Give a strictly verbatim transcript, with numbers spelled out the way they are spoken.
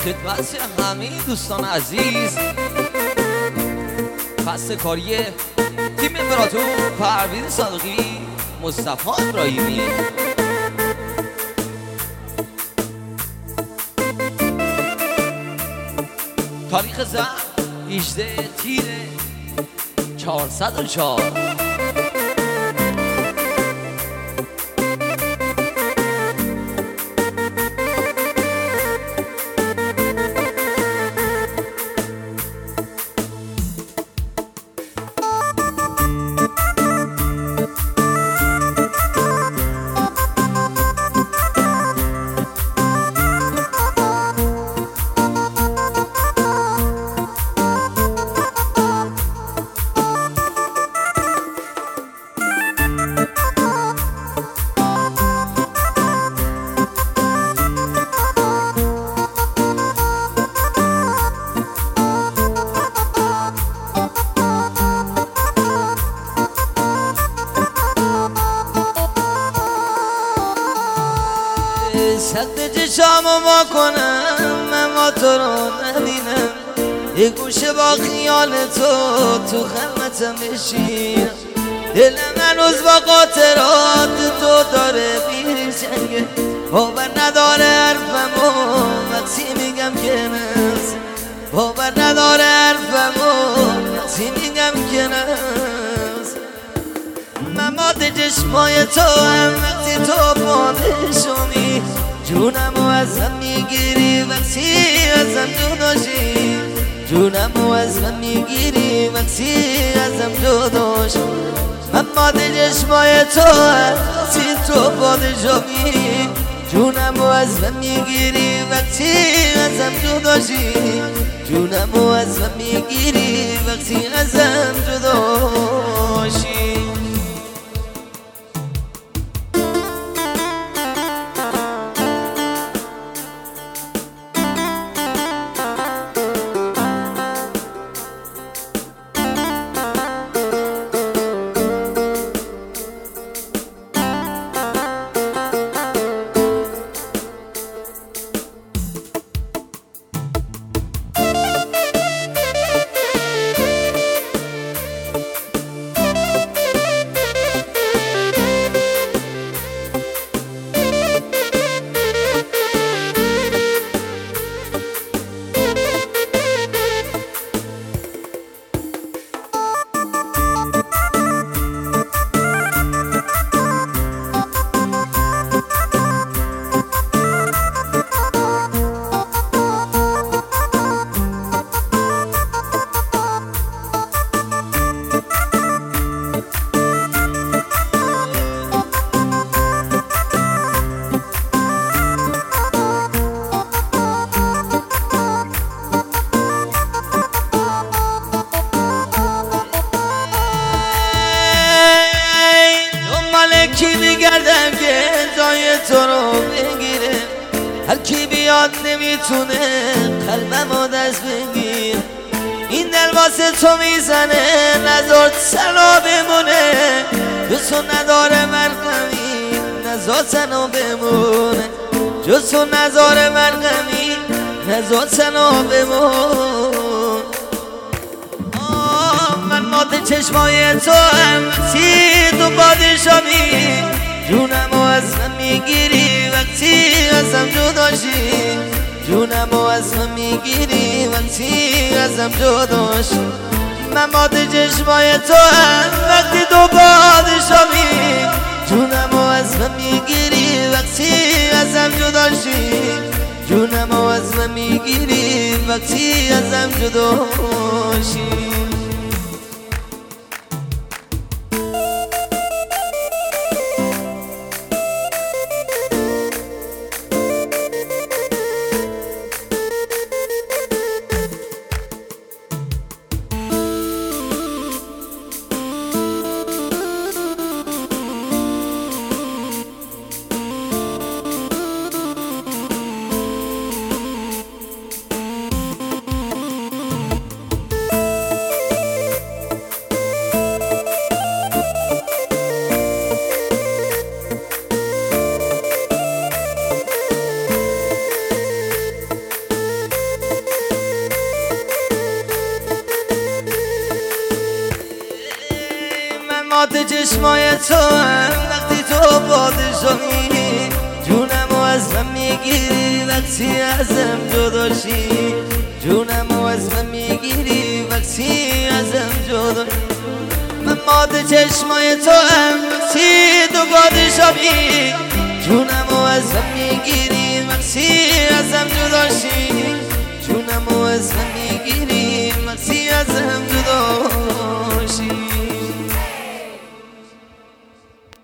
خدمت همه دوستان عزیز، فصل کاری تیم امپراتور، پروین صادقی، مصطفی ابراهیمی. تاریخ زن هجده تیر چهارصد و چهار. سد چشامو با کنم اما تو رو نبینم، یه گوشه با خیال تو تو خلوتم بشینم. دل هنوز با خاطرات تو داره میری جنگه، باور نداره حرفمو وقتی میگم که نست، باور نداره حرفمو وقتی میگم که نست. من ماده چشمای تو هم وقتی تو پادشونی، جونمو ازم میگیری وقتی ازم جداشی، جونمو ازم میگیری وقتی ازم جداشی. من ماده چشمای تو هم وقتی تو پادشونی، جونمو ازم میگیری وقتی ازم جداشی، جونمو ازم میگیری وقتی ازم جداشی. کی میگردم که جای تو رو بگیره، هر کی بیاد نمیتونه قلبمو دست بگیر. این دل واسه تو میزنه نذار تنها بمونه، جز تو نداره مرهمی نذار تنها بمونه، جز تو نداره مرهمی نذار تنها بمونه. من ماده چشمای تو هم وقتی تو پادشامی، جونمو ازم میگیری وقتی ازم جداشی، جونمو ازم میگیری وقتی ازم جداشی. من ماده چشمای تو هم وقتی تو پادشامی، جونمو ازم میگیری وقتی ازم جداشی، جونمو ازم میگیری وقتی ازم جداشی. چشمای تو وقتی تو پادشاهی جونمو از من میگیری وقتی ازم جداشی جونمو از من میگیری وقتی ازم جدا من ماده چشمای تو هم وقتی تو پادشاهی جونمو از من میگیری وقتی ازم جداشی